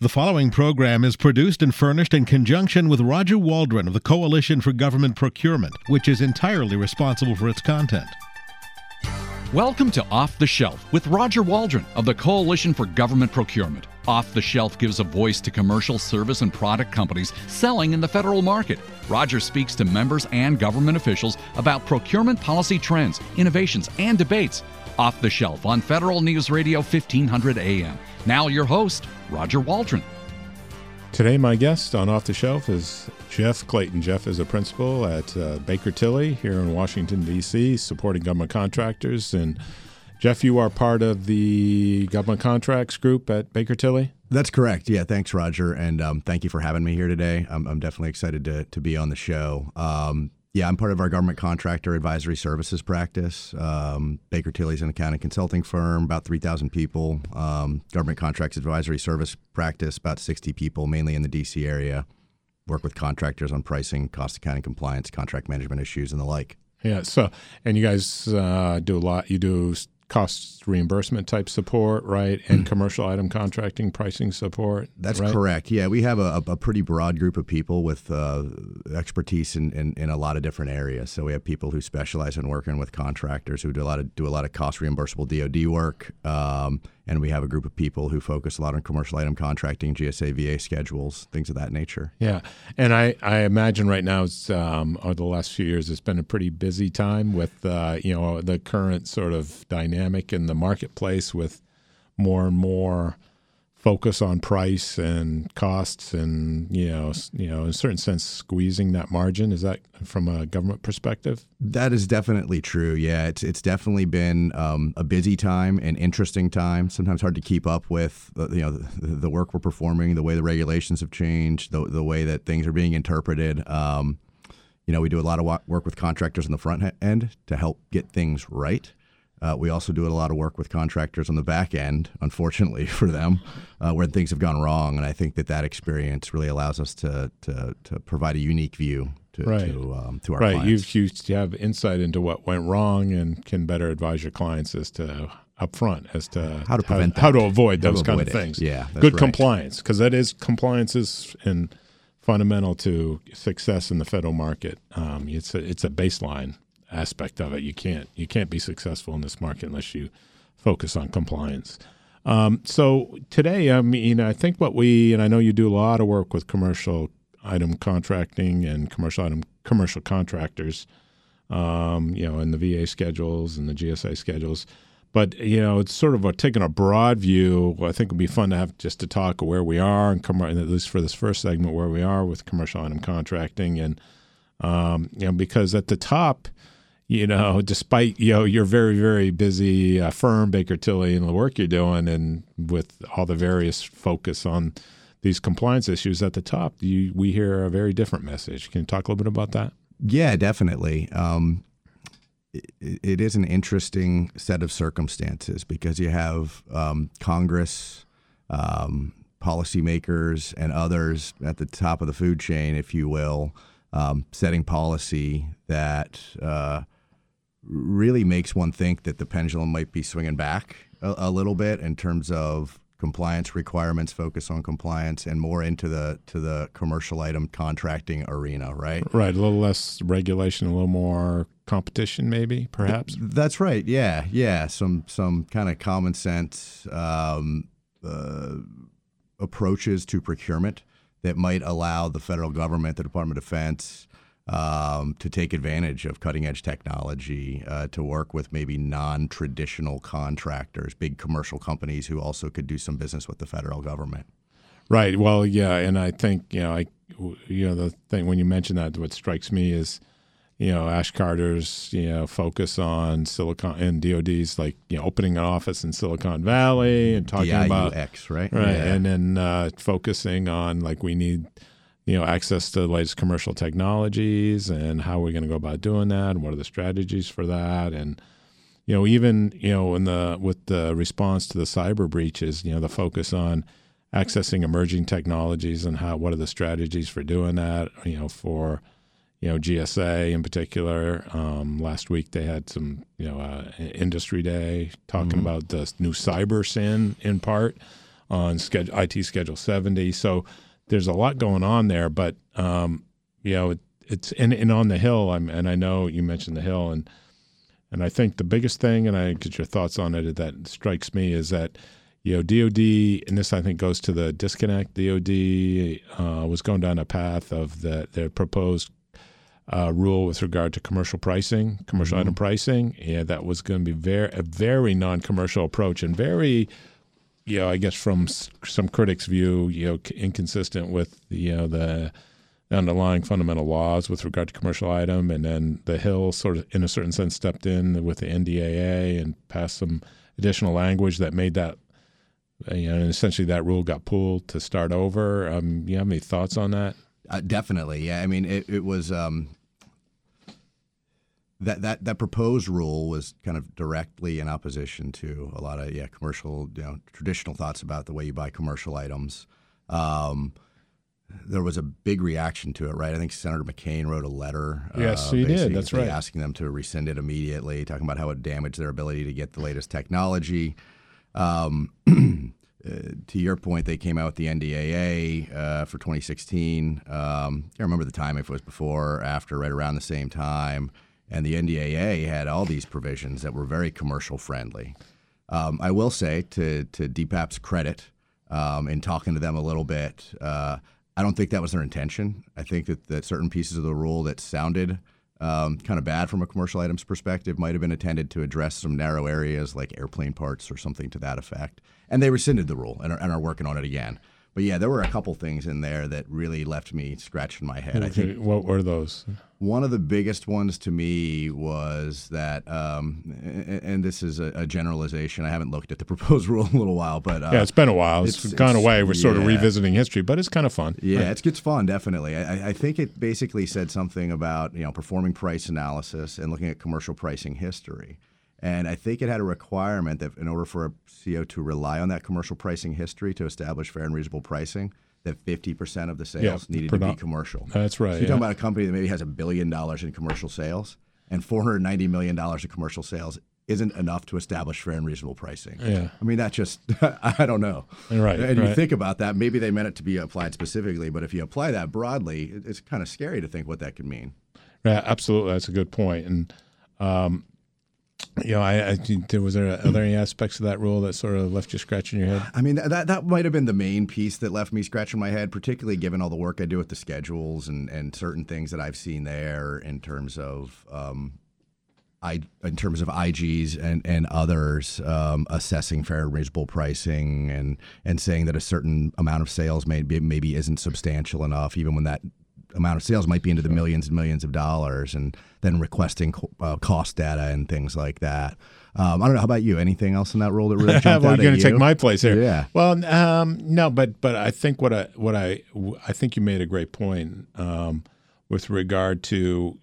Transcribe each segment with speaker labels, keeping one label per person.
Speaker 1: The following program is produced and furnished in conjunction with Roger Waldron of the Coalition for Government Procurement, which is entirely responsible for its content.
Speaker 2: Welcome to Off the Shelf with Roger Waldron of the Coalition for Government Procurement. Off the Shelf gives a voice to commercial service and product companies selling in the federal market. Roger speaks to members and government officials about procurement policy trends, innovations, and debates. Off the Shelf on Federal News Radio 1500 AM. Now your host, Roger Waldron.
Speaker 3: Today my guest on Off the Shelf is Jeff Clayton. Jeff is a principal at Baker Tilly here in Washington, D.C., supporting government contractors. And Jeff, you are part of the government contracts group at Baker Tilly?
Speaker 4: That's correct. Yeah, thanks, Roger. And thank you for having me here today. I'm definitely excited to be on the show. I'm part of our government contractor advisory services practice. Baker Tilly's an accounting consulting firm, about 3,000 people. Government contracts advisory service practice, about 60 people, mainly in the D.C. area. Work with contractors on pricing, cost accounting compliance, contract management issues, and the like.
Speaker 3: Yeah. So, and you guys do a lot. You do cost reimbursement type support, right? And commercial item contracting pricing support.
Speaker 4: That's
Speaker 3: right?
Speaker 4: correct. Yeah, we have a pretty broad group of people with expertise in a lot of different areas. So we have people who specialize in working with contractors who do a lot of cost reimbursable DoD work, and we have a group of people who focus a lot on commercial item contracting, GSA, VA schedules, things of that nature.
Speaker 3: Yeah, and I imagine right now, over the last few years, it's been a pretty busy time with the current sort of dynamic in the marketplace, with more and more focus on price and costs, and in a certain sense squeezing that margin. Is that from a government perspective? That
Speaker 4: is definitely true. Yeah, it's definitely been a busy time, an interesting time. Sometimes hard to keep up with the work we're performing, the way the regulations have changed, the way that things are being interpreted. We do a lot of work with contractors on the front end to help get things right. We also do a lot of work with contractors on the back end, unfortunately for them, where things have gone wrong. And I think that experience really allows us to provide a unique view to our clients.
Speaker 3: You have insight into what went wrong and can better advise your clients as to upfront as to
Speaker 4: how to prevent
Speaker 3: how to avoid those kind of things.
Speaker 4: Yeah, that's
Speaker 3: good
Speaker 4: right.
Speaker 3: Compliance, because compliance is fundamental to success in the federal market. It's a baseline aspect of it. You can't be successful in this market unless you focus on compliance. So today, I think and I know you do a lot of work with commercial item contracting and commercial contractors, in the VA schedules and the GSA schedules. But, it's sort of taking a broad view. I think it would be fun to have just to talk where we are, and at least for this first segment, where we are with commercial item contracting. And, because at the top, despite, your very, very busy firm, Baker Tilly, and the work you're doing, and with all the various focus on these compliance issues at the top, we hear a very different message. Can you talk a little bit about that?
Speaker 4: Yeah, definitely. It is an interesting set of circumstances because you have Congress, policymakers, and others at the top of the food chain, if you will, setting policy that really makes one think that the pendulum might be swinging back a little bit in terms of compliance requirements, focus on compliance, and more into the commercial item contracting arena, right?
Speaker 3: Right, a little less regulation, a little more competition, maybe, perhaps?
Speaker 4: That's right, yeah. Some kind of common sense approaches to procurement that might allow the federal government, the Department of Defense, to take advantage of cutting-edge technology, to work with maybe non-traditional contractors, big commercial companies who also could do some business with the federal government.
Speaker 3: Right. Well, yeah, and I think the thing when you mention that, what strikes me is Ash Carter's focus on Silicon and DoD's opening an office in Silicon Valley and talking about
Speaker 4: DIUX, right?
Speaker 3: Right,
Speaker 4: yeah.
Speaker 3: And then focusing on we need access to the latest commercial technologies and how we're going to go about doing that and what are the strategies for that. And, even, with the response to the cyber breaches, the focus on accessing emerging technologies and what are the strategies for doing that, for, GSA in particular. Last week they had some, industry day talking about the new cyber SIN in part. on IT Schedule 70. So there's a lot going on there, but it's and on the Hill. And I know you mentioned the Hill, and I think the biggest thing, and I get your thoughts on it, that strikes me is that DOD, and this I think goes to the disconnect. DOD was going down a path of the proposed rule with regard to commercial item pricing. Yeah, that was going to be a very non-commercial approach, and very, I guess from some critics' view, inconsistent with the underlying fundamental laws with regard to commercial item. And then the Hill sort of, in a certain sense, stepped in with the NDAA and passed some additional language that made that, and essentially that rule got pulled to start over. You have any thoughts on that?
Speaker 4: Definitely, yeah. I mean, it was that proposed rule was kind of directly in opposition to a lot of commercial, traditional thoughts about the way you buy commercial items. There was a big reaction to it, right? I think Senator McCain wrote a letter.
Speaker 3: Yes, he did. That's right.
Speaker 4: Asking them to rescind it immediately, talking about how it damaged their ability to get the latest technology. To your point, they came out with the NDAA for 2016. I can't remember the time, if it was before or after, right around the same time. And the NDAA had all these provisions that were very commercial friendly. I will say, to DPAP's credit, in talking to them a little bit, I don't think that was their intention. I think that certain pieces of the rule that sounded kind of bad from a commercial items perspective might have been intended to address some narrow areas like airplane parts or something to that effect. And they rescinded the rule and are working on it again. But yeah, there were a couple things in there that really left me scratching my head.
Speaker 3: Okay. I think, what were those?
Speaker 4: One of the biggest ones to me was that, and this is a generalization. I haven't looked at the proposed rule in a little while, but
Speaker 3: it's been a while. It's gone away. We're sort of revisiting history, but it's kind of fun.
Speaker 4: Yeah, it's fun, definitely. I think it basically said something about performing price analysis and looking at commercial pricing history. And I think it had a requirement that in order for a CO to rely on that commercial pricing history to establish fair and reasonable pricing, that 50% of the sales needed to be commercial.
Speaker 3: That's right.
Speaker 4: So you're talking about a company that maybe has $1 billion in commercial sales, and $490 million in commercial sales isn't enough to establish fair and reasonable pricing.
Speaker 3: Yeah.
Speaker 4: I mean, that just, I don't know.
Speaker 3: Right.
Speaker 4: And you think about that, maybe they meant it to be applied specifically, but if you apply that broadly, it's kind of scary to think what that could mean.
Speaker 3: Yeah, absolutely. That's a good point. And, I think are there any aspects of that rule that sort of left you scratching your head?
Speaker 4: I mean, that might have been the main piece that left me scratching my head, particularly given all the work I do with the schedules and certain things that I've seen there in terms of IGs and others assessing fair and reasonable pricing and saying that a certain amount of sales maybe isn't substantial enough, even when that amount of sales might be into the millions and millions of dollars, and then requesting cost data and things like that. I don't know. How about you? Anything else in that rule that really jumped out at you?
Speaker 3: Well, you're going to take my place here.
Speaker 4: Yeah.
Speaker 3: Well, no, but I think I think you made a great point with regard to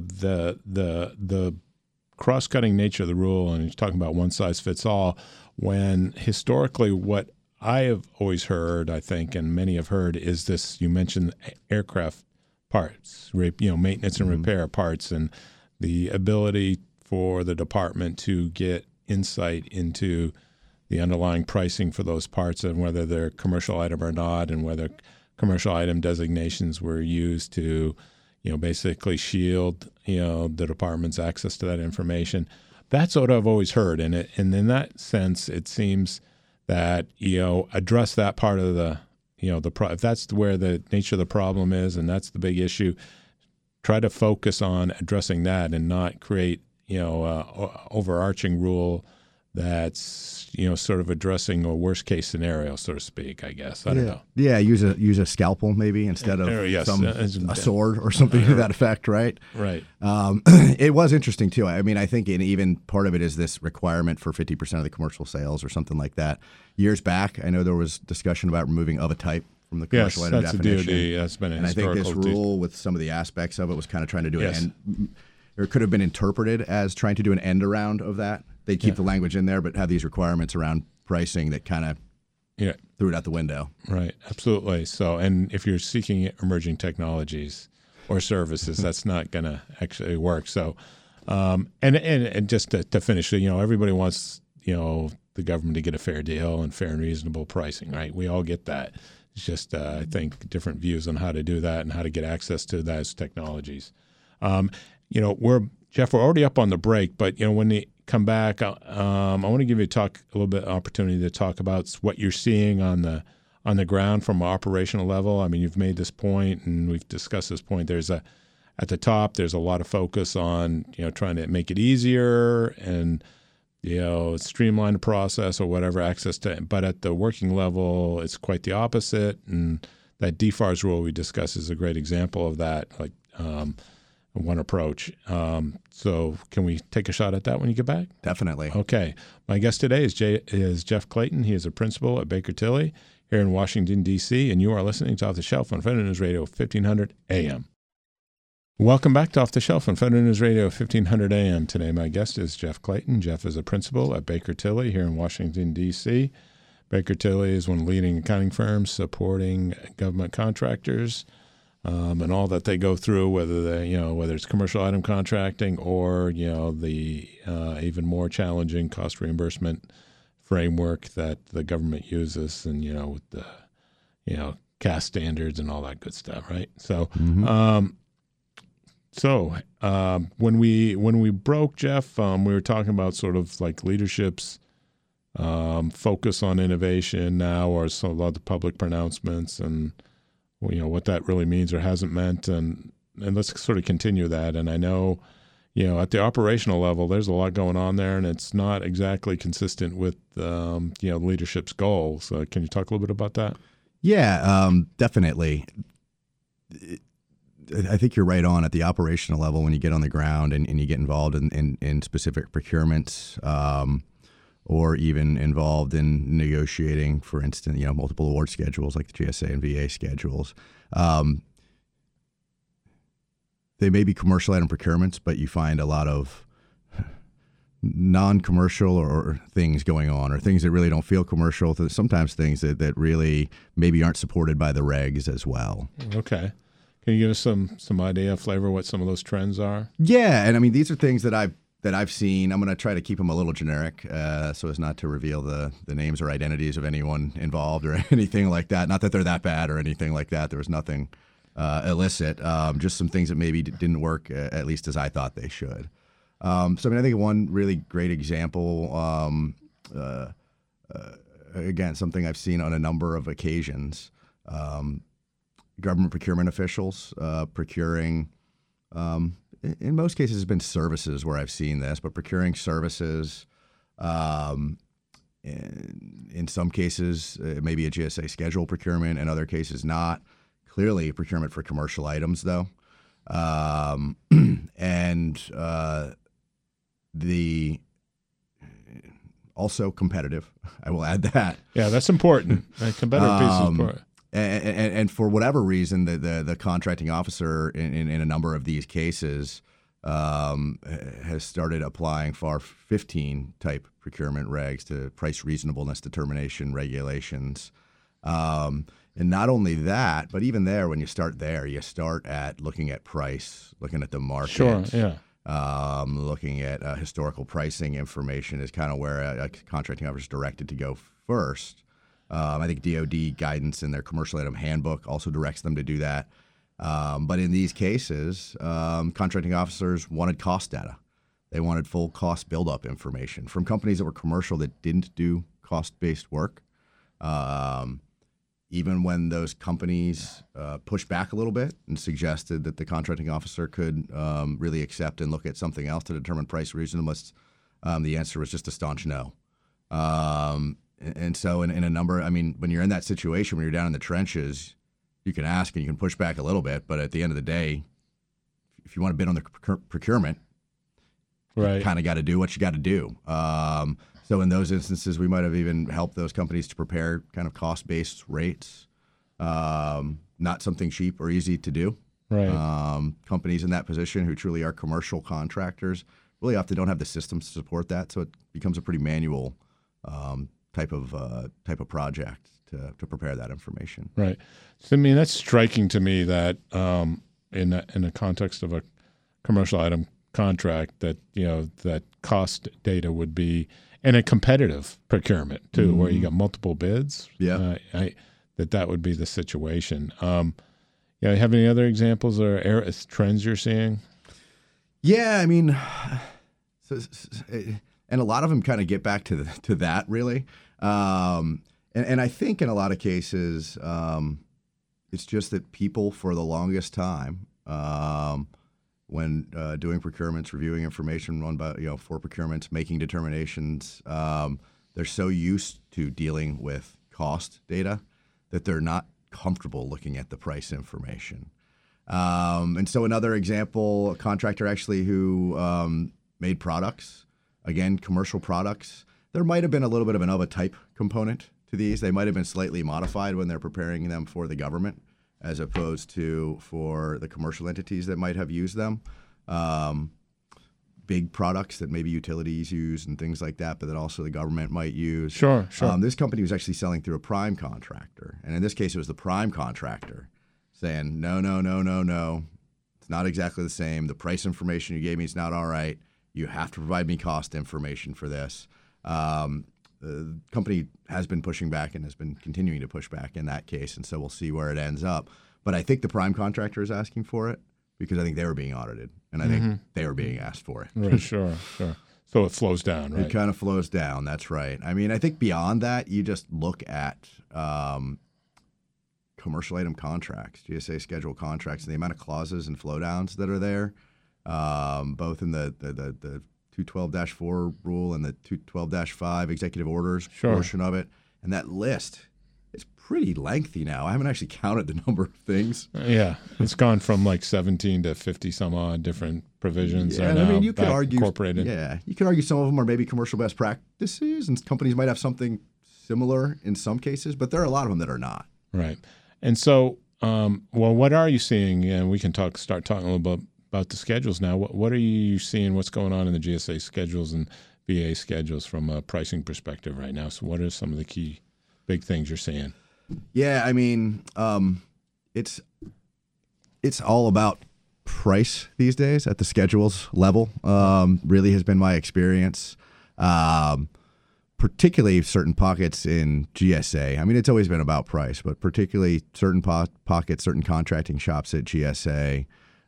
Speaker 3: the cross-cutting nature of the rule, and you're talking about one size fits all. When historically, what I have always heard, I think, and many have heard, is this. You mentioned aircraft parts, maintenance and repair parts, and the ability for the department to get insight into the underlying pricing for those parts and whether they're commercial item or not, and whether commercial item designations were used to, basically shield, the department's access to that information. That's what I've always heard, and in that sense, it seems that address that part of the. If that's where the nature of the problem is, and that's the big issue, try to focus on addressing that and not create, overarching rule that's, sort of addressing a worst case scenario, so to speak, I guess. I don't know.
Speaker 4: Yeah, use a scalpel maybe instead of a sword or something to that effect, right?
Speaker 3: Right.
Speaker 4: It was interesting too. I mean, I think even part of it is this requirement for 50% of the commercial sales or something like that. Years back, I know there was discussion about removing of a type from the commercial item definition.
Speaker 3: DOD. That's been a historical.
Speaker 4: And I think this rule, with some of the aspects of it, was kind of trying to do it, or it could have been interpreted as trying to do an end around of that. They'd keep the language in there, but have these requirements around pricing that kind of threw it out the window.
Speaker 3: Right, absolutely. So, and if you're seeking emerging technologies or services, that's not going to actually work. So, and just to finish, everybody wants, the government to get a fair deal and fair and reasonable pricing, right? We all get that. It's just, I think, different views on how to do that and how to get access to those technologies. Jeff, we're already up on the break, but when we come back, I want to give you a little bit opportunity to talk about what you're seeing on the ground from an operational level. I mean, you've made this point, and we've discussed this point. At the top, there's a lot of focus on trying to make it easier and streamline the process or whatever access to. But at the working level, it's quite the opposite. And that DFARS rule we discussed is a great example of that. Like one approach. So can we take a shot at that when you get back?
Speaker 4: Definitely.
Speaker 3: Okay. My guest today is Jeff Clayton. He is a principal at Baker Tilly here in Washington, D.C., and you are listening to Off the Shelf on Federal News Radio 1500 AM. Welcome back to Off the Shelf on Federal News Radio 1500 AM. Today my guest is Jeff Clayton. Jeff is a principal at Baker Tilly here in Washington, D.C. Baker Tilly is one of the leading accounting firms supporting government contractors and all that they go through, whether it's commercial item contracting or the even more challenging cost reimbursement framework that the government uses, and with the CAS standards and all that good stuff, right? So, when we broke, Jeff, we were talking about sort of like leadership's focus on innovation now, or a lot of the public pronouncements, and what that really means or hasn't meant, and let's sort of continue that. And I know, at the operational level, there's a lot going on there, and it's not exactly consistent with leadership's goals. Can you talk a little bit about that?
Speaker 4: Yeah, definitely. I think you're right on at the operational level when you get on the ground and you get involved in specific procurements, or even involved in negotiating, for instance, multiple award schedules like the GSA and VA schedules. They may be commercial item procurements, but you find a lot of non-commercial or things going on, or things that really don't feel commercial. Sometimes things that really maybe aren't supported by the regs as well. Okay.
Speaker 3: Can you give us some idea, flavor, what some of those trends are?
Speaker 4: Yeah, and I mean, these are things that I've seen. I'm going to try to keep them a little generic, so as not to reveal the names or identities of anyone involved or anything like that. Not that they're that bad or anything like that. There was nothing illicit, just some things that maybe didn't work at least as I thought they should. So I mean, I think one really great example, again, something I've seen on a number of occasions, government procurement officials procuring, in most cases has been services where I've seen this, but procuring services, in some cases it may be a GSA schedule procurement, in other cases not. Clearly procurement for commercial items though. The also competitive, I will add that.
Speaker 3: Yeah, that's important. A competitive piece is important.
Speaker 4: And for whatever reason, the contracting officer in a number of these cases has started applying FAR 15 type procurement regs to price reasonableness determination regulations. And not only that, but even there, when you start there, you start at looking at price, looking at the market.
Speaker 3: Sure, yeah.
Speaker 4: Looking at historical pricing information is kind of where a contracting officer is directed to go first. I think DoD guidance in their commercial item handbook also directs them to do that. But in these cases, contracting officers wanted cost data. They wanted full cost buildup information from companies that were commercial that didn't do cost-based work. Even when those companies pushed back a little bit and suggested that the contracting officer could really accept and look at something else to determine price reasonableness, the answer was just a staunch no. And so in a number, I mean, when you're in that situation, when you're down in the trenches, you can ask and you can push back a little bit, but at the end of the day, if you want to bid on the procurement, right, you kind of got to do what you got to do. So in those instances, we might have even helped those companies to prepare kind of cost-based rates, not something cheap or easy to do. Right. Companies in that position who truly are commercial contractors really often don't have the systems to support that, so it becomes a pretty manual type of project to prepare that information.
Speaker 3: Right. So I mean, that's striking to me that in the context of a commercial item contract, that that cost data would be and a competitive procurement too, where you got multiple bids.
Speaker 4: Yeah.
Speaker 3: That would be the situation. Yeah, have any other examples or trends you're seeing?
Speaker 4: Yeah, I mean, and a lot of them kind of get back to that really, and I think in a lot of cases, it's just that people for the longest time, when doing procurements, reviewing information run by for procurements, making determinations, they're so used to dealing with cost data that they're not comfortable looking at the price information. And so another example, a contractor actually who made products, again, commercial products, there might have been a little bit of an of a type component to these. They might have been slightly modified when they're preparing them for the government as opposed to for the commercial entities that might have used them. Big products that maybe utilities use and things like that, but that also the government might use.
Speaker 3: Sure.
Speaker 4: This company was actually selling through a prime contractor. And in this case, it was the prime contractor saying, no, it's not exactly the same. The price information you gave me is not all right. You have to provide me cost information for this. The company has been pushing back and has been continuing to push back in that case, and so we'll see where it ends up. But I think the prime contractor is asking for it because I think they were being audited, and I think they were being asked for it.
Speaker 3: Right, sure. So it flows down, right?
Speaker 4: It kind of flows down. That's right. I mean, I think beyond that, you just look at commercial item contracts, GSA schedule contracts, and the amount of clauses and flow downs that are there, both in the 212-4 rule and the 212-5 executive orders portion of it. And that list is pretty lengthy now. I haven't actually counted the number of things.
Speaker 3: Yeah, it's gone from like 17 to 50 some odd different provisions are
Speaker 4: and
Speaker 3: now
Speaker 4: I mean, you could argue,
Speaker 3: incorporated.
Speaker 4: Yeah, you could argue some of them are maybe commercial best practices, and companies might have something similar in some cases, but there are a lot of them that are not.
Speaker 3: Right. And so, what are you seeing? And we can start talking a little bit about the schedules now. What are you seeing? What's going on in the GSA schedules and VA schedules from a pricing perspective right now? So what are some of the key big things you're seeing?
Speaker 4: Yeah, I mean, it's all about price these days at the schedules level. Really has been my experience, particularly certain pockets in GSA. I mean, it's always been about price, but particularly certain pockets, certain contracting shops at GSA.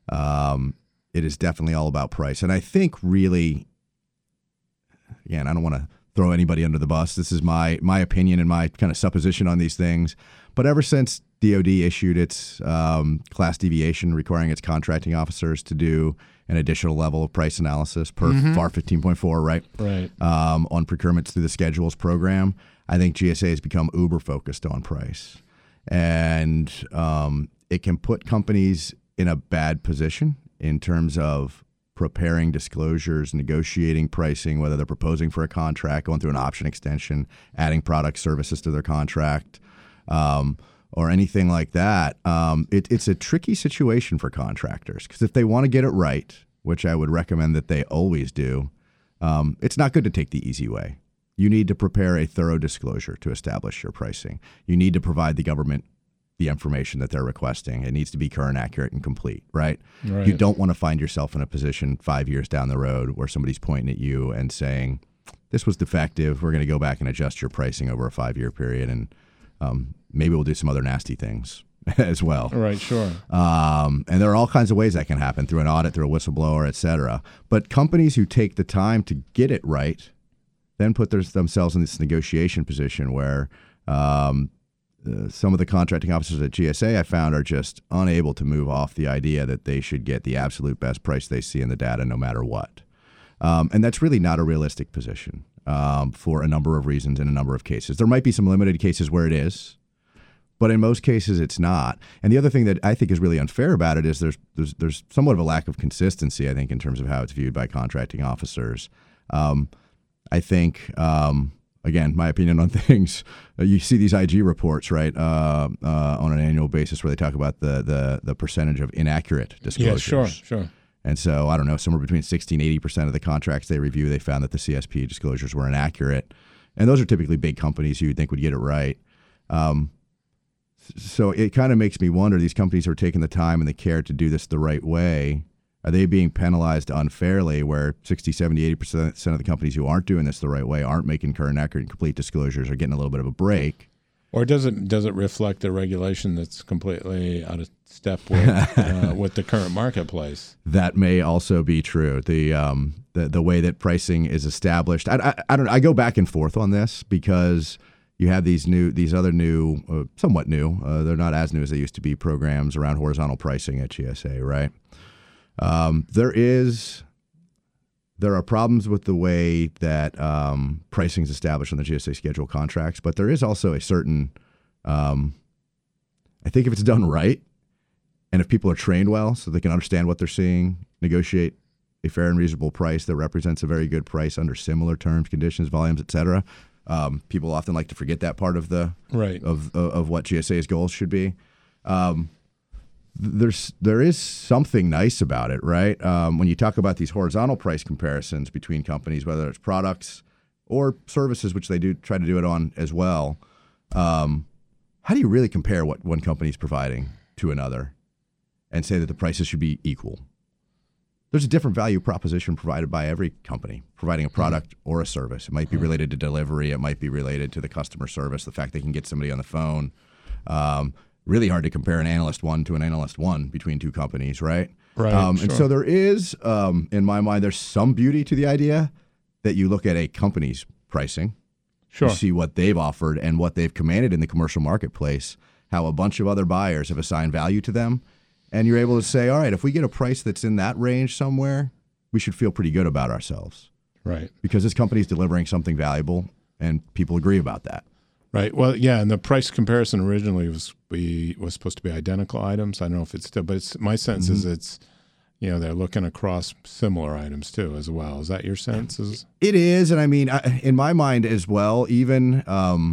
Speaker 4: It is definitely all about price. And I think really, again, I don't want to throw anybody under the bus. This is my opinion and my kind of supposition on these things. But ever since DOD issued its class deviation requiring its contracting officers to do an additional level of price analysis per FAR 15.4, right?
Speaker 3: Right.
Speaker 4: On procurements through the schedules program, I think GSA has become uber focused on price. And it can put companies in a bad position in terms of preparing disclosures, negotiating pricing, whether they're proposing for a contract, going through an option extension, adding product services to their contract, or anything like that. It's a tricky situation for contractors because if they want to get it right, which I would recommend that they always do, it's not good to take the easy way. You need to prepare a thorough disclosure to establish your pricing. You need to provide the government the information that they're requesting. It needs to be current, accurate, and complete, right? You don't want to find yourself in a position 5 years down the road where somebody's pointing at you and saying, this was defective. We're going to go back and adjust your pricing over a 5-year period, and maybe we'll do some other nasty things as well.
Speaker 3: Right, sure.
Speaker 4: And there are all kinds of ways that can happen through an audit, through a whistleblower, et cetera. But companies who take the time to get it right then put themselves in this negotiation position where some of the contracting officers at GSA I found are just unable to move off the idea that they should get the absolute best price they see in the data no matter what. And that's really not a realistic position for a number of reasons in a number of cases. There might be some limited cases where it is, but in most cases it's not. And the other thing that I think is really unfair about it is there's somewhat of a lack of consistency, I think, in terms of how it's viewed by contracting officers. I think again, my opinion on things, you see these IG reports, right, on an annual basis where they talk about the percentage of inaccurate disclosures.
Speaker 3: Yeah, sure.
Speaker 4: And so, I don't know, somewhere between 60 and 80% of the contracts they review, they found that the CSP disclosures were inaccurate. And those are typically big companies who you'd think would get it right. So it kind of makes me wonder, these companies who are taking the time and the care to do this the right way, Are they being penalized unfairly where 60, 70, 80% of the companies who aren't doing this the right way, aren't making current, accurate, and complete disclosures, are getting a little bit of a break?
Speaker 3: Or does it reflect the regulation that's completely out of step with the current marketplace?
Speaker 4: That may also be true. The way that pricing is established, I go back and forth on this because you have these other new, somewhat new, they're not as new as they used to be, programs around horizontal pricing at GSA, right? There are problems with the way that pricing is established on the GSA schedule contracts, but there is also a certain, I think if it's done right, and if people are trained well so they can understand what they're seeing, negotiate a fair and reasonable price that represents a very good price under similar terms, conditions, volumes, et cetera. People often like to forget that part of the of what GSA's goals should be. There is something nice about it, right? When you talk about these horizontal price comparisons between companies, whether it's products or services, which they do try to do it on as well, how do you really compare what one company is providing to another and say that the prices should be equal? There's a different value proposition provided by every company providing a product or a service. It might be related to delivery. It might be related to the customer service, the fact they can get somebody on the phone. Really hard to compare an analyst one to an analyst one between two companies, right?
Speaker 3: Right.
Speaker 4: And so there is, in my mind, there's some beauty to the idea that you look at a company's pricing,
Speaker 3: Sure.
Speaker 4: you see what they've offered and what they've commanded in the commercial marketplace, how a bunch of other buyers have assigned value to them, and you're able to say, all right, if we get a price that's in that range somewhere, we should feel pretty good about ourselves.
Speaker 3: Right.
Speaker 4: Because this company's delivering something valuable, and people agree about that.
Speaker 3: Right. Well, yeah, and the price comparison originally was supposed to be identical items. I don't know if it's still, but my sense is it's, they're looking across similar items too as well. Is that your sense?
Speaker 4: It is, and I mean, in my mind as well, even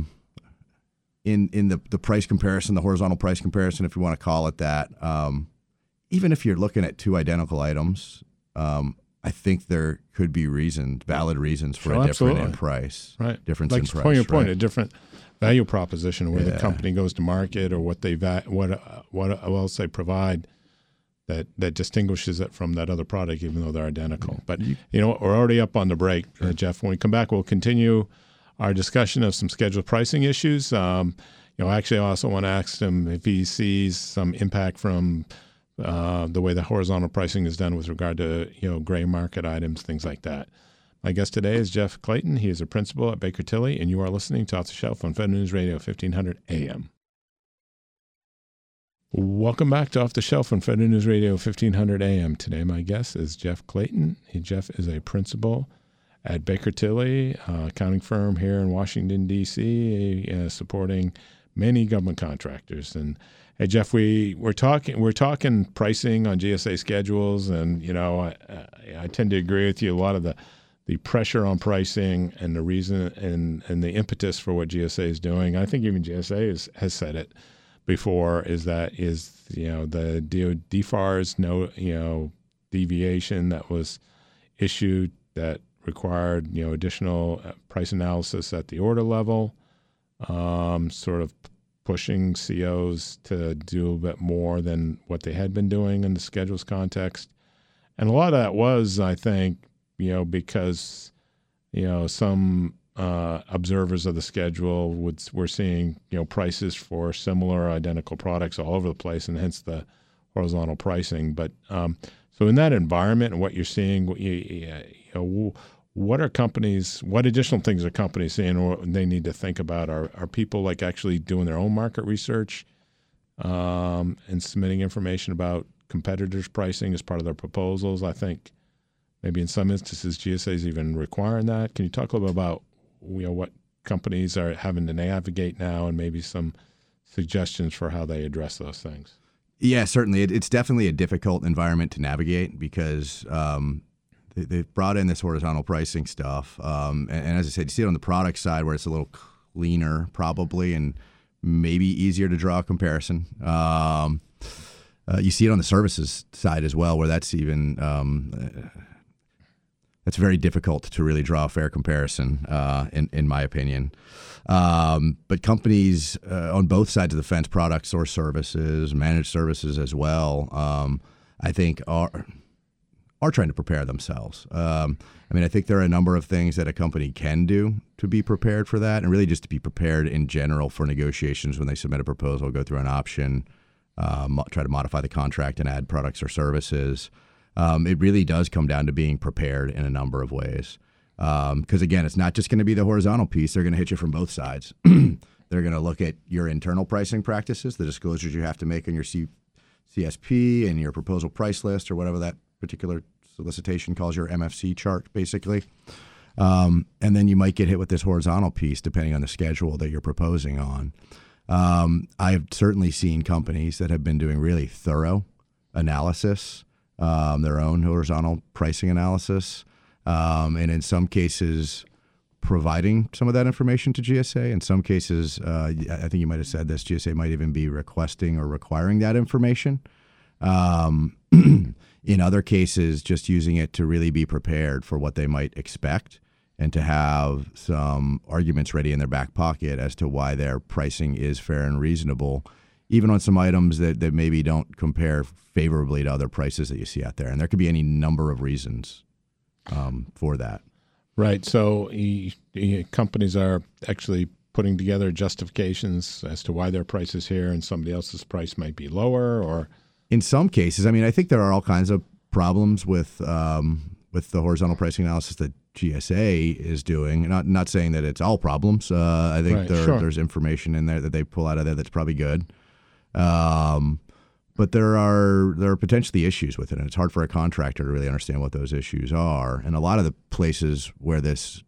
Speaker 4: in the price comparison, the horizontal price comparison, if you want to call it that, even if you're looking at two identical items, I think there could be valid reasons for a difference in price.
Speaker 3: Right.
Speaker 4: Difference
Speaker 3: like
Speaker 4: in price.
Speaker 3: Your point, a different value proposition where the company goes to market or what else they provide that distinguishes it from that other product, even though they're identical. But we're already up on the break, Jeff. When we come back, we'll continue our discussion of some scheduled pricing issues. Actually, I also want to ask him if he sees some impact from the way the horizontal pricing is done with regard to gray market items, things like that. My guest today is Jeff Clayton. He is a principal at Baker Tilly, and you are listening to Off the Shelf on Federal News Radio 1500 AM. Welcome back to Off the Shelf on Federal News Radio 1500 AM. Today, my guest is Jeff Clayton. Jeff is a principal at Baker Tilly, accounting firm here in Washington, D.C., supporting many government contractors. And hey, Jeff, we're talking pricing on GSA schedules, and I tend to agree with you. A lot of the pressure on pricing and the reason and the impetus for what GSA is doing. I think even GSA has said it before. Is the DFARS deviation that was issued that required additional price analysis at the order level, sort of pushing COs to do a bit more than what they had been doing in the schedules context. And a lot of that was, I think, because some observers of the schedule were seeing prices for similar identical products all over the place, and hence the horizontal pricing. But so in that environment and what you're seeing, what additional things are companies seeing or they need to think about? Are people like actually doing their own market research and submitting information about competitors' pricing as part of their proposals? I think maybe in some instances GSA is even requiring that. Can you talk a little bit about what companies are having to navigate now and maybe some suggestions for how they address those things?
Speaker 4: Yeah, certainly. It's definitely a difficult environment to navigate because they've brought in this horizontal pricing stuff. And as I said, you see it on the product side where it's a little cleaner probably and maybe easier to draw a comparison. You see it on the services side as well where that's even that's very difficult to really draw a fair comparison in my opinion. But companies on both sides of the fence, products or services, managed services as well, I think are trying to prepare themselves. I think there are a number of things that a company can do to be prepared for that, and really just to be prepared in general for negotiations when they submit a proposal, go through an option, try to modify the contract and add products or services. It really does come down to being prepared in a number of ways. Because again, it's not just going to be the horizontal piece. They're going to hit you from both sides. They're going to look at your internal pricing practices, the disclosures you have to make in your CSP and your proposal price list or whatever that particular solicitation calls your MFC chart, basically. And then you might get hit with this horizontal piece depending on the schedule that you're proposing on. I have certainly seen companies that have been doing really thorough analysis, their own horizontal pricing analysis, and in some cases providing some of that information to GSA. In some cases, I think you might have said this, GSA might even be requesting or requiring that information. In other cases, just using it to really be prepared for what they might expect and to have some arguments ready in their back pocket as to why their pricing is fair and reasonable, even on some items that maybe don't compare favorably to other prices that you see out there. And there could be any number of reasons for that.
Speaker 3: Right. So companies are actually putting together justifications as to why their price is here and somebody else's price might be lower, or
Speaker 4: in some cases, I think there are all kinds of problems with the horizontal pricing analysis that GSA is doing. Not saying that it's all problems. I think there's information in there that they pull out of there that's probably good. But there are potentially issues with it, and it's hard for a contractor to really understand what those issues are. And a lot of the places where this,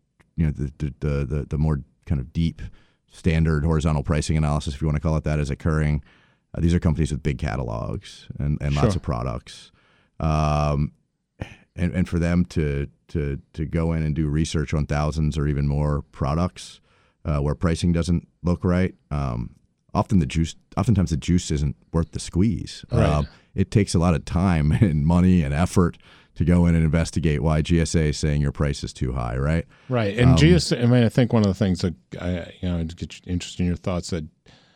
Speaker 4: the more kind of deep standard horizontal pricing analysis, if you want to call it that, is occurring. These are companies with big catalogs and lots of products, and for them to go in and do research on thousands or even more products where pricing doesn't look right. Oftentimes the juice isn't worth the squeeze.
Speaker 3: Right.
Speaker 4: It takes a lot of time and money and effort to go in and investigate why GSA is saying your price is too high, right?
Speaker 3: Right. And GSA, I think one of the things that to get interested in your thoughts that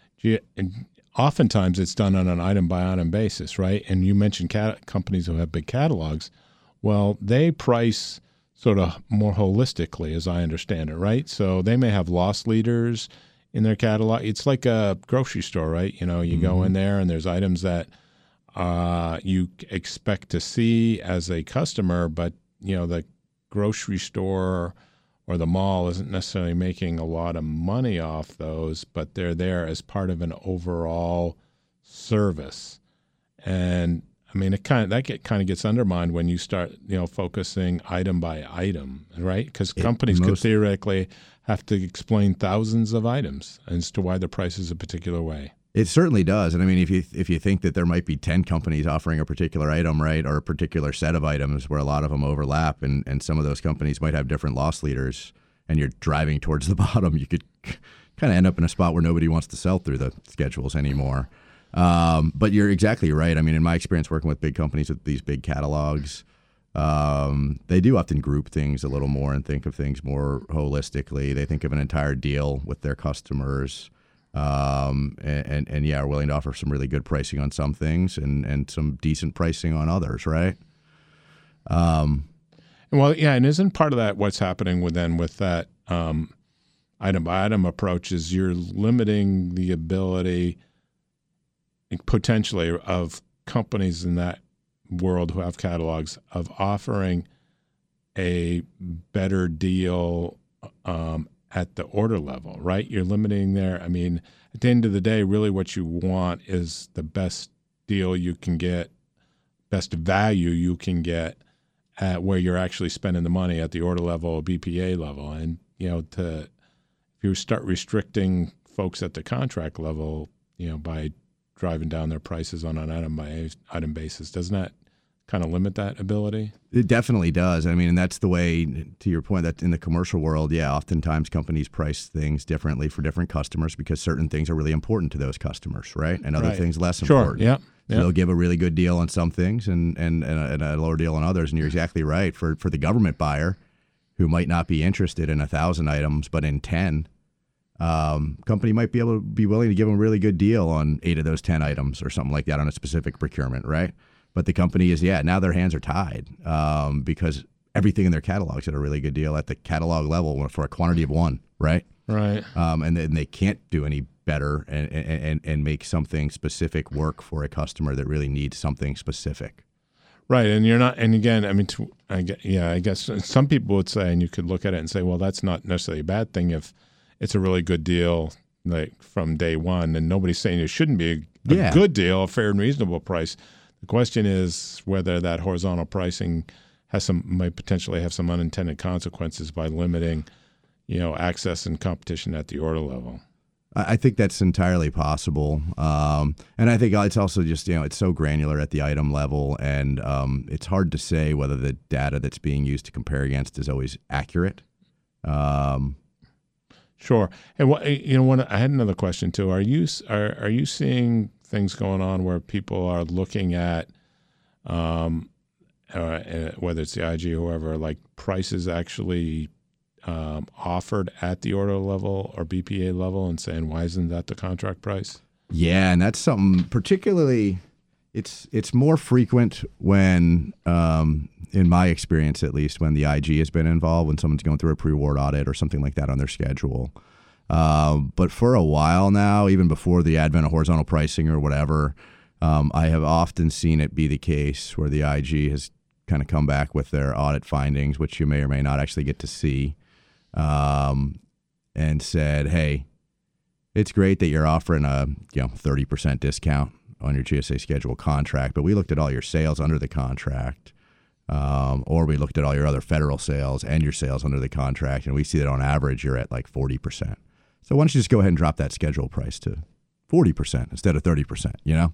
Speaker 3: oftentimes it's done on an item-by-item basis, right? And you mentioned companies who have big catalogs. Well, they price sort of more holistically, as I understand it, right? So they may have loss leaders in their catalog. It's like a grocery store, right? You go in there and there's items that you expect to see as a customer, but, the grocery store or the mall isn't necessarily making a lot of money off those, but they're there as part of an overall service. And it kind of gets undermined when you start, focusing item by item, right? Because companies could theoretically have to explain thousands of items as to why the price is a particular way.
Speaker 4: It certainly does. And if you think that there might be 10 companies offering a particular item, right, or a particular set of items where a lot of them overlap, and some of those companies might have different loss leaders, and you're driving towards the bottom, you could kind of end up in a spot where nobody wants to sell through the schedules anymore. But you're exactly right. In my experience working with big companies with these big catalogs, they do often group things a little more and think of things more holistically. They think of an entire deal with their customers. And are willing to offer some really good pricing on some things and some decent pricing on others, right?
Speaker 3: And isn't part of that what's happening with that item by item approach is you're limiting the ability potentially of companies in that world who have catalogs of offering a better deal at the order level, right? You're limiting there. At the end of the day, really what you want is the best deal you can get, best value you can get at where you're actually spending the money at the order level or BPA level. And, if you start restricting folks at the contract level, by driving down their prices on an item by item basis, doesn't that kind of limit that ability?
Speaker 4: It definitely does. And that's the way, to your point, that in the commercial world, oftentimes companies price things differently for different customers because certain things are really important to those customers, right? And other things less important.
Speaker 3: Yeah.
Speaker 4: So they'll give a really good deal on some things and a lower deal on others. And you're exactly right. For the government buyer who might not be interested in 1,000 items, but in 10, company might be willing to give them a really good deal on 8 of those 10 items or something like that on a specific procurement, right? But the company is, now their hands are tied because everything in their catalog is at a really good deal at the catalog level for a quantity of one, right?
Speaker 3: Right.
Speaker 4: And then they can't do any better and make something specific work for a customer that really needs something specific.
Speaker 3: Right, and you're not. And again, I mean, I guess some people would say, and you could look at it and say, well, that's not necessarily a bad thing if it's a really good deal, like from day one. And nobody's saying it shouldn't be a good deal, a fair and reasonable price. The question is whether that horizontal pricing might potentially have some unintended consequences by limiting, access and competition at the order level.
Speaker 4: I think that's entirely possible. And I think it's also just, it's so granular at the item level, and it's hard to say whether the data that's being used to compare against is always accurate.
Speaker 3: Sure. And I had another question too. Are you seeing things going on where people are looking at, whether it's the IG or whoever, like prices actually offered at the order level or BPA level and saying, why isn't that the contract price?
Speaker 4: Yeah, and that's something particularly, it's more frequent when, in my experience at least, when the IG has been involved, when someone's going through a pre-award audit or something like that on their schedule. But for a while now, even before the advent of horizontal pricing or whatever, I have often seen it be the case where the IG has kind of come back with their audit findings, which you may or may not actually get to see, and said, hey, it's great that you're offering a 30% discount on your GSA schedule contract, but we looked at all your sales under the contract, or we looked at all your other federal sales and your sales under the contract, and we see that on average you're at like 40%. So why don't you just go ahead and drop that schedule price to 40% instead of 30%,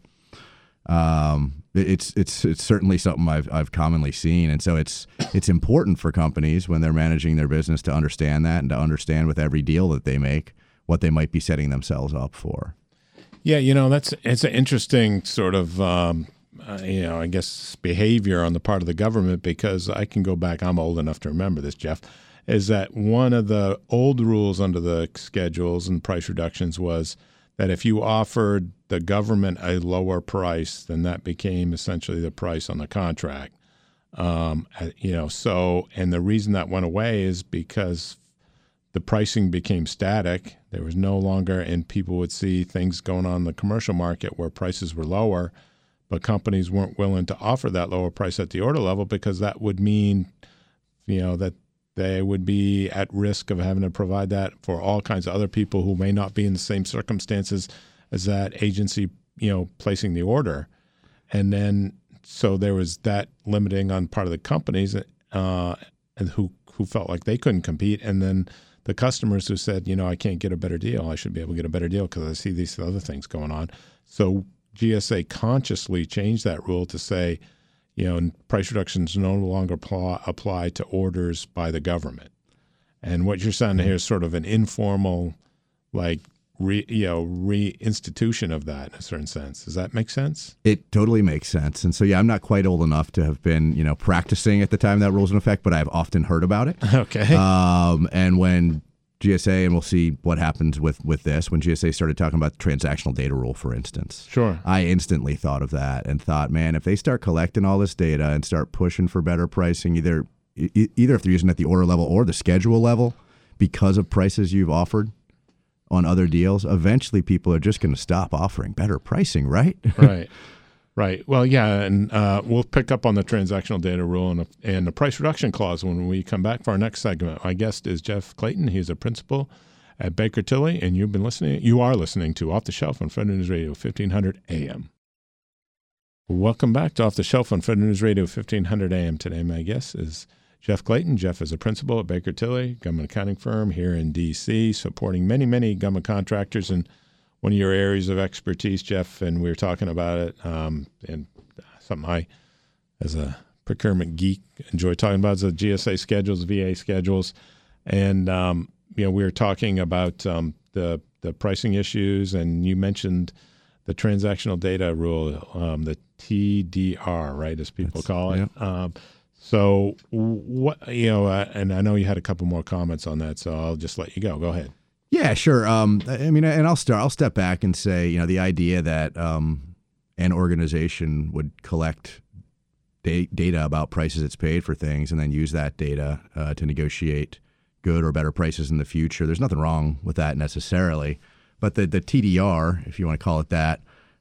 Speaker 4: It's certainly something I've commonly seen, and so it's important for companies when they're managing their business to understand that and to understand with every deal that they make what they might be setting themselves up for.
Speaker 3: Yeah, it's an interesting sort of I guess behavior on the part of the government, because I can go back. I'm old enough to remember this, Jeff. Is that one of the old rules under the schedules and price reductions was that if you offered the government a lower price, then that became essentially the price on the contract. So, and the reason that went away is because the pricing became static. There was no longer, and people would see things going on in the commercial market where prices were lower, but companies weren't willing to offer that lower price at the order level because that would mean, that they would be at risk of having to provide that for all kinds of other people who may not be in the same circumstances as that agency, placing the order. And then, so there was that limiting on part of the companies and who felt like they couldn't compete. And then the customers who said, I can't get a better deal. I should be able to get a better deal because I see these other things going on. So GSA consciously changed that rule to say, price reductions no longer apply to orders by the government. And what you're saying here is sort of an informal, reinstitution of that in a certain sense. Does that make sense? It
Speaker 4: totally makes sense. And so, I'm not quite old enough to have been, practicing at the time that rule's in effect, but I've often heard about it.
Speaker 3: Okay.
Speaker 4: And when GSA, and we'll see what happens with this, when GSA started talking about the transactional data rule, for instance.
Speaker 3: Sure.
Speaker 4: I instantly thought of that and thought, man, if they start collecting all this data and start pushing for better pricing, either if they're using it at the order level or the schedule level, because of prices you've offered on other deals, eventually people are just going to stop offering better pricing, right?
Speaker 3: Right. Well, yeah, and we'll pick up on the transactional data rule and the price reduction clause when we come back for our next segment. My guest is Jeff Clayton. He's a principal at Baker Tilly, and you are listening to Off the Shelf on Federal News Radio 1500 AM. Welcome back to Off the Shelf on Federal News Radio 1500 AM. Today, my guest is Jeff Clayton. Jeff is a principal at Baker Tilly, government accounting firm here in D.C., supporting many, many government contractors. And one of your areas of expertise, Jeff, and we were talking about it, and something I, as a procurement geek, enjoy talking about is the GSA schedules, VA schedules. And, we were talking about the pricing issues, and you mentioned the transactional data rule, the TDR, right, as people call it.
Speaker 4: Yeah.
Speaker 3: So what, and I know you had a couple more comments on that, so I'll just let you go. Go ahead.
Speaker 4: Yeah, sure. And I'll step back and say, the idea that an organization would collect data about prices it's paid for things and then use that data to negotiate good or better prices in the future. There's nothing wrong with that necessarily. But the TDR, if you want to call it that,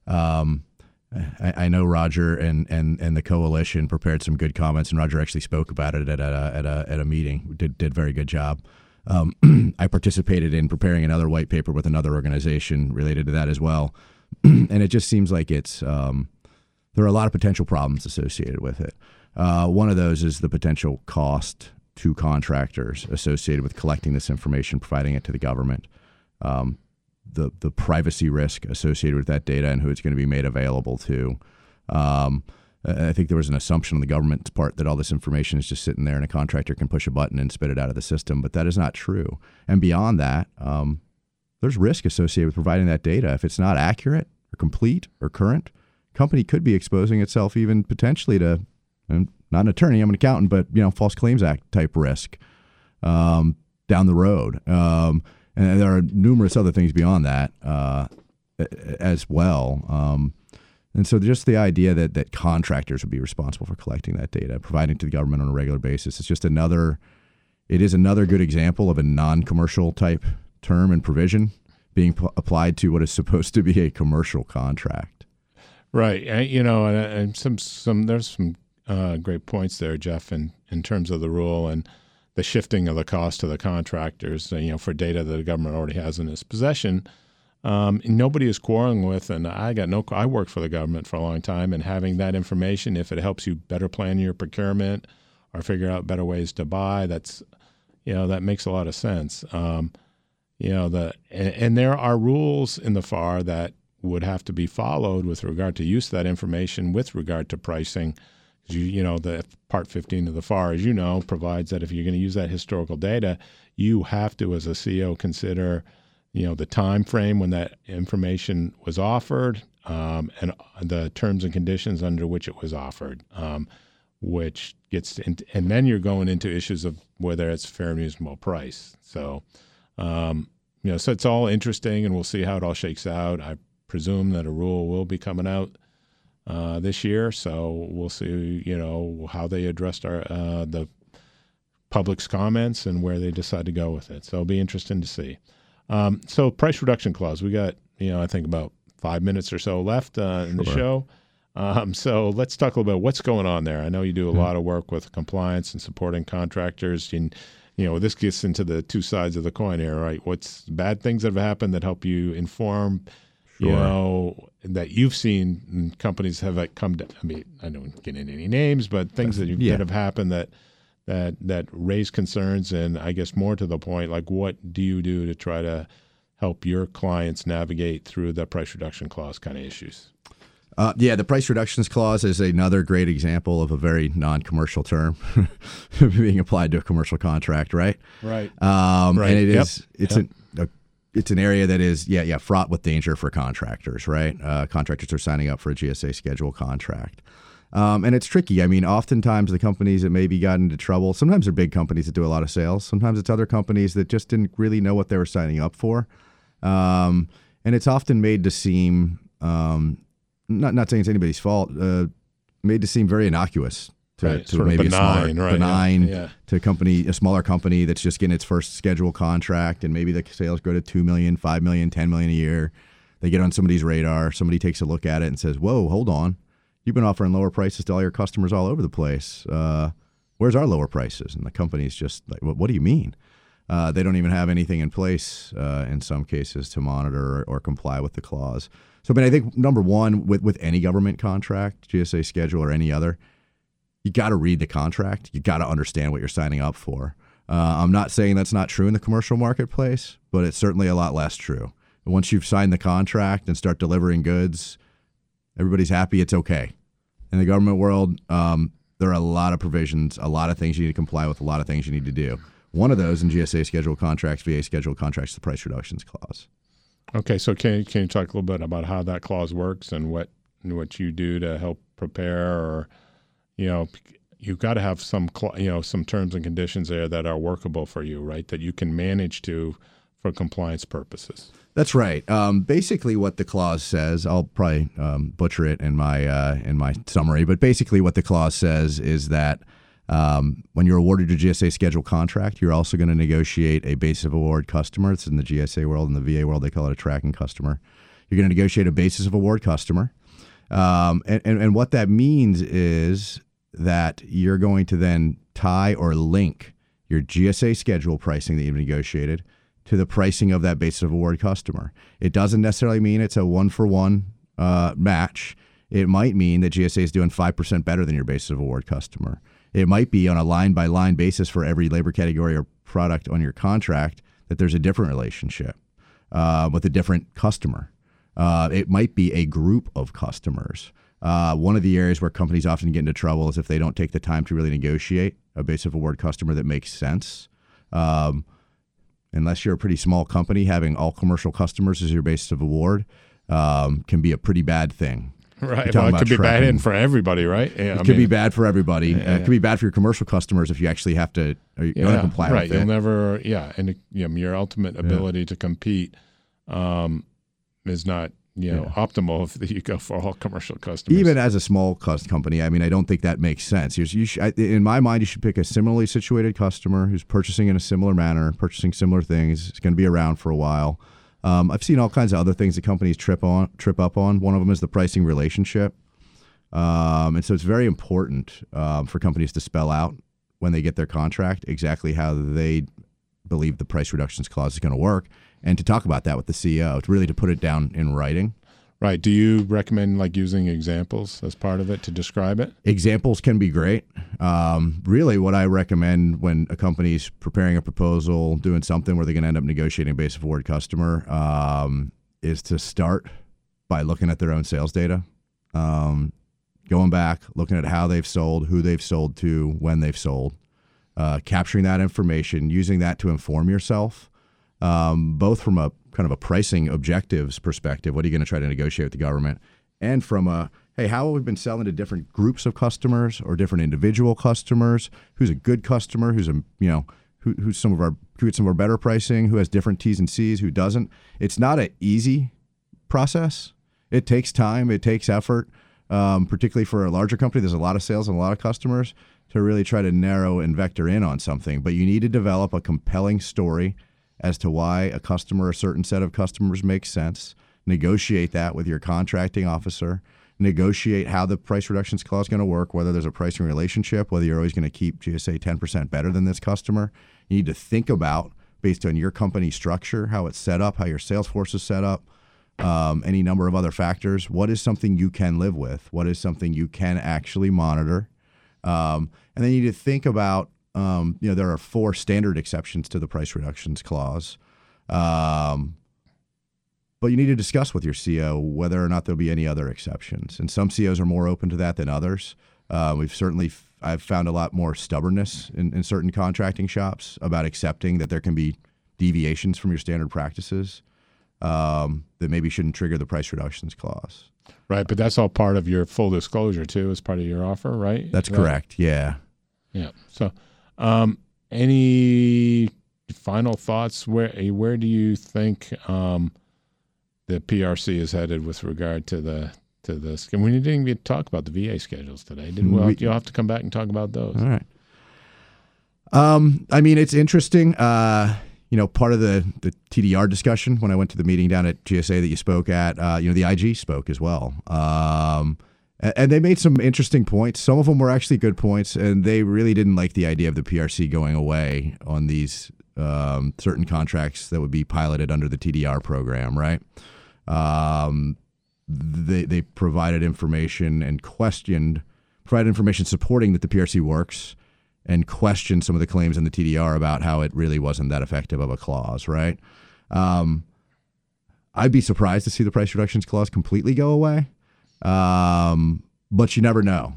Speaker 4: I know Roger and the coalition prepared some good comments, and Roger actually spoke about it at a meeting. Did a very good job. I participated in preparing another white paper with another organization related to that as well, and it just seems like it's there are a lot of potential problems associated with it. One of those is the potential cost to contractors associated with collecting this information, providing it to the government. The privacy risk associated with that data and who it's going to be made available to. I think there was an assumption on the government's part that all this information is just sitting there and a contractor can push a button and spit it out of the system, but that is not true. And beyond that, there's risk associated with providing that data. If it's not accurate or complete or current, company could be exposing itself even potentially to, I'm not an attorney, I'm an accountant, but False Claims Act type risk down the road. And there are numerous other things beyond that as well. And so just the idea that contractors would be responsible for collecting that data, providing to the government on a regular basis, it is another good example of a non-commercial type term and provision being applied to what is supposed to be a commercial contract.
Speaker 3: Right. And there's some great points there, Jeff, in terms of the rule and the shifting of the cost to the contractors, for data that the government already has in its possession. Nobody is quarreling with, and I worked for the government for a long time, and having that information, if it helps you better plan your procurement or figure out better ways to buy, that makes a lot of sense. And there are rules in the FAR that would have to be followed with regard to use of that information, with regard to pricing. The Part 15 of the FAR, as you know, provides that if you're going to use that historical data, you have to, as a CO, consider, the time frame when that information was offered, and the terms and conditions under which it was offered, which gets into, and then you're going into issues of whether it's fair and reasonable price. So, so it's all interesting, and we'll see how it all shakes out. I presume that a rule will be coming out this year, so we'll see, how they addressed the public's comments and where they decide to go with it. So it'll be interesting to see. So price reduction clause, we got, I think about 5 minutes or so left in the show. So let's talk a little bit what's going on there. I know you do a lot of work with compliance and supporting contractors, and this gets into the two sides of the coin here, right? What's bad things that have happened that help you inform, that you've seen companies have come to, I don't get into any names, but things that have happened that raise concerns, and I guess more to the point, like what do you do to try to help your clients navigate through the price reduction clause kind of issues?
Speaker 4: The price reductions clause is another great example of a very non-commercial term being applied to a commercial contract, right?
Speaker 3: Right.
Speaker 4: And it is, it's an area that is, fraught with danger for contractors, right? Contractors are signing up for a GSA schedule contract. And it's tricky. Oftentimes the companies that maybe got into trouble, sometimes they're big companies that do a lot of sales. Sometimes it's other companies that just didn't really know what they were signing up for. And it's often made to seem, not saying it's anybody's fault, made to seem very innocuous to maybe benign to a smaller company that's just getting its first schedule contract, and maybe the sales go to $2 million, $5 million, $10 million a year. They get on somebody's radar. Somebody takes a look at it and says, "Whoa, hold on. You've been offering lower prices to all your customers all over the place. Where's our lower prices?" And the company's just like, "What do you mean?" They don't even have anything in place in some cases to monitor or comply with the clause. So, I think number one, with any government contract, GSA schedule or any other, you got to read the contract. You got to understand what you're signing up for. I'm not saying that's not true in the commercial marketplace, but it's certainly a lot less true. Once you've signed the contract and start delivering goods, everybody's happy, it's okay. In the government world, there are a lot of provisions, a lot of things you need to comply with, a lot of things you need to do. One of those in GSA schedule contracts, VA schedule contracts, the price reductions clause. Okay, so can you talk a little bit about how that clause works and what you do to help prepare, or you've got to have some terms and conditions there that are workable for you, right? That you can manage to
Speaker 3: for compliance purposes.
Speaker 4: That's right. Basically, what the clause says, I'll probably butcher it in my summary, but basically what the clause says is that when you're awarded your GSA schedule contract, you're also going to negotiate a basis of award customer. It's in the GSA world. In the VA world, they call it a tracking customer. You're going to negotiate a basis of award customer. And what that means is that you're going to then tie or link your GSA schedule pricing that you've negotiated to the pricing of that basis of award customer. It doesn't necessarily mean it's a one-for-one match. It might mean that GSA is doing 5% better than your basis of award customer. It might be on a line-by-line basis for every labor category or product on your contract that there's a different relationship with a different customer. It might be a group of customers. One of the areas where companies often get into trouble is if they don't take the time to really negotiate a basis of award customer that makes sense. Unless you're a pretty small company, having all commercial customers as your basis of award can be a pretty bad thing.
Speaker 3: Right. Well, it could be bad for everybody, right? Yeah,
Speaker 4: it could be bad for everybody. It could be bad for your commercial customers if you actually have to comply
Speaker 3: right.
Speaker 4: with it.
Speaker 3: You'll never, and your ultimate ability to compete is not optimal if you go for all commercial customers.
Speaker 4: Even as a small company, I mean, I don't think that makes sense. In my mind, you should pick a similarly situated customer who's purchasing in a similar manner, purchasing similar things. It's going to be around for a while. I've seen all kinds of other things that companies trip up on. One of them is the pricing relationship. And so it's very important for companies to spell out when they get their contract exactly how they believe the price reductions clause is going to work, and to talk about that with the CEO, really to put it down in writing.
Speaker 3: Right. Do you recommend using examples as part of it to describe it? Examples
Speaker 4: can be great. Really what I recommend when a company's preparing a proposal, doing something where they're going to end up negotiating a basis of award customer, is to start by looking at their own sales data, going back, looking at how they've sold, who they've sold to, when they've sold, capturing that information, using that to inform yourself, both from a kind of a pricing objectives perspective, what are you going to try to negotiate with the government, and from hey, how have we been selling to different groups of customers or different individual customers? Who's a good customer? Who's who gets some of our better pricing? Who has different T's and C's? Who doesn't? It's not an easy process. It takes time. It takes effort, particularly for a larger company. There's a lot of sales and a lot of customers to really try to narrow and vector in on something. But you need to develop a compelling story as to why a customer, a certain set of customers makes sense. Negotiate that with your contracting officer. Negotiate how the price reductions clause is going to work, whether there's a pricing relationship, whether you're always going to keep GSA 10% better than this customer. You need to think about, based on your company structure, how it's set up, how your sales force is set up, any number of other factors. What is something you can live with? What is something you can actually monitor? And then you need to think about, there are 4 standard exceptions to the price reductions clause. But you need to discuss with your CEO whether or not there'll be any other exceptions. And some CEOs are more open to that than others. I've found a lot more stubbornness in certain contracting shops about accepting that there can be deviations from your standard practices that maybe shouldn't trigger the price reductions clause.
Speaker 3: Right, but that's all part of your full disclosure too, as part of your offer, right?
Speaker 4: That's correct. Yeah.
Speaker 3: Yeah. So, any final thoughts? Where do you think the PRC is headed with regard to this? And we didn't even talk about the VA schedules today, didn't we? You'll have to come back and talk about those.
Speaker 4: All right. I mean, it's interesting. Part of the TDR discussion when I went to the meeting down at GSA that you spoke at, the IG spoke as well. And they made some interesting points. Some of them were actually good points, and they really didn't like the idea of the PRC going away on these certain contracts that would be piloted under the TDR program, right? They provided information and provided information supporting that the PRC works, and questioned some of the claims in the TDR about how it really wasn't that effective of a clause, right? I'd be surprised to see the price reductions clause completely go away. But you never know.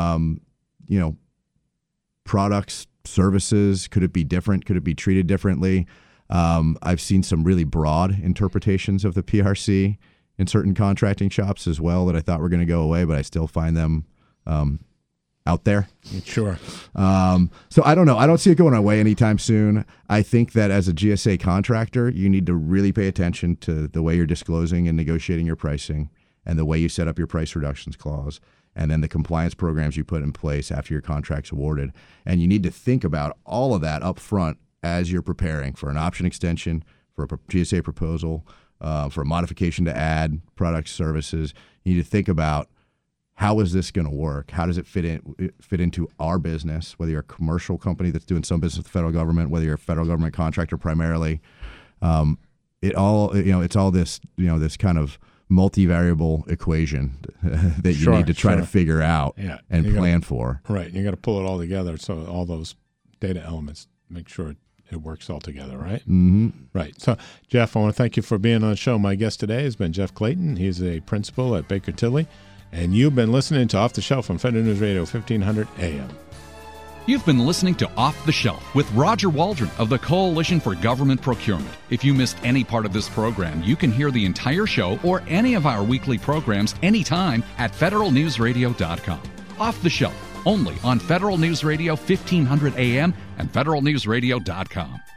Speaker 4: Products, services, could it be different? Could it be treated differently? I've seen some really broad interpretations of the PRC in certain contracting shops as well that I thought were going to go away, but I still find them out there.
Speaker 3: Sure.
Speaker 4: So I don't know. I don't see it going away anytime soon. I think that as a GSA contractor, you need to really pay attention to the way you're disclosing and negotiating your pricing and the way you set up your price reductions clause and then the compliance programs you put in place after your contract's awarded. And you need to think about all of that up front as you're preparing for an option extension, for a GSA proposal, for a modification to add products, services. You need to think about, how is this going to work? How does it fit into our business? Whether you're a commercial company that's doing some business with the federal government, whether you're a federal government contractor primarily, it's all this this kind of multivariable equation that you need to try to figure out and plan for.
Speaker 3: Right, you got to pull it all together. So all those data elements, make sure it works all together, right?
Speaker 4: Mm-hmm.
Speaker 3: Right. So, Jeff, I want to thank you for being on the show. My guest today has been Jeff Clayton. He's a principal at Baker Tilly. And you've been listening to Off the Shelf on Federal News Radio 1500 AM.
Speaker 2: You've been listening to Off the Shelf with Roger Waldron of the Coalition for Government Procurement. If you missed any part of this program, you can hear the entire show or any of our weekly programs anytime at federalnewsradio.com. Off the Shelf, only on Federal News Radio 1500 AM and federalnewsradio.com.